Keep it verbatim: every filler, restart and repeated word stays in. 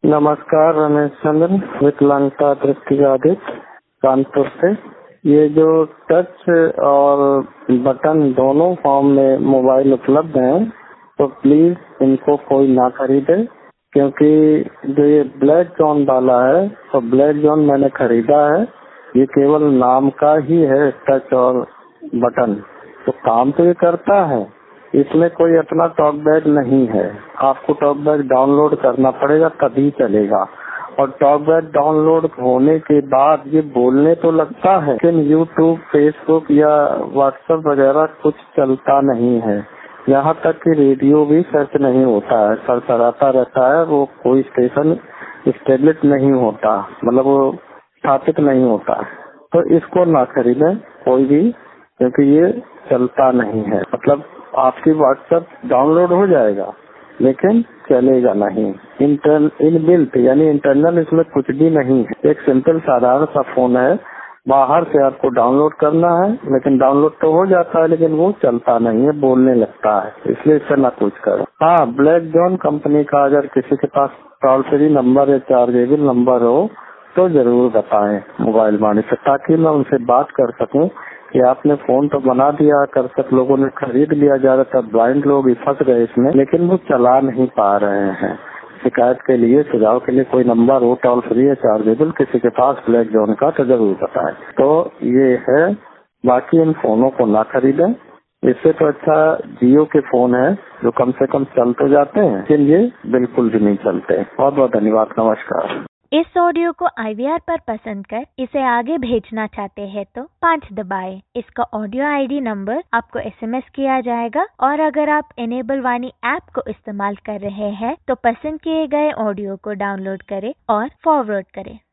नमस्कार, रमेश चंद्र, विकलांगता दृष्टि बाधित, कानपुर से। ये जो टच और बटन दोनों फॉर्म में मोबाइल उपलब्ध हैं, तो प्लीज इनको कोई ना खरीदे, क्योंकि जो ये ब्लैक जोन वाला है, तो ब्लैक जोन मैंने खरीदा है। ये केवल नाम का ही है, टच और बटन, तो काम तो ये करता है। इसमें कोई अपना टॉक बैग नहीं है। आपको टॉक बैग डाउनलोड करना पड़ेगा, तभी चलेगा। और टॉक बैग डाउनलोड होने के बाद ये बोलने तो लगता है, लेकिन यूट्यूब, फेसबुक या व्हाट्सएप वगैरह कुछ चलता नहीं है। यहाँ तक कि रेडियो भी सर्च नहीं होता है, सरसराता रहता है। वो कोई स्टेशन स्टेबलिश नहीं होता, मतलब वो स्थापित नहीं होता। तो इसको ना खरीदें कोई भी, क्योंकि ये चलता नहीं है। मतलब आपकी व्हाट्सएप डाउनलोड हो जाएगा, लेकिन चलेगा नहीं। इंटर इनबिल्ट यानी इंटरनल इसमें कुछ भी नहीं है। एक सिंपल साधारण सा फोन है, बाहर से आपको डाउनलोड करना है, लेकिन डाउनलोड तो हो जाता है, लेकिन वो चलता नहीं है, बोलने लगता है। इसलिए इससे ना कुछ करो। हाँ, ब्लैक जोन कंपनी का अगर किसी के पास टोल फ्री नंबर या चार्जेबल नंबर हो तो जरूर बताएं मोबाइल वाले से, ताकि मैं उनसे बात कर सकूं कि आपने फोन तो बना दिया, कर सक लोगों ने खरीद लिया, ज्यादातर ब्लाइंड लोग ही फंस गए इसमें, लेकिन वो चला नहीं पा रहे हैं। शिकायत के लिए, सुझाव के लिए कोई नंबर हो टोल फ्री या चार्जेबल किसी के पास ब्लैक जोन का, तो जरूर बताएं। तो ये है, बाकी इन फोनों को ना खरीदें। इससे तो अच्छा जियो के फोन है, जो कम से कम चल तो जाते हैं, लेकिन ये बिल्कुल भी नहीं चलते। बहुत बहुत धन्यवाद, नमस्कार। इस ऑडियो को आई वी आर पर पसंद कर इसे आगे भेजना चाहते हैं तो पाँच दबाएं। इसका ऑडियो आई डी नंबर आपको एस एम एस किया जाएगा। और अगर आप इनेबल वाणी ऐप को इस्तेमाल कर रहे हैं तो पसंद किए गए ऑडियो को डाउनलोड करें और फॉरवर्ड करें।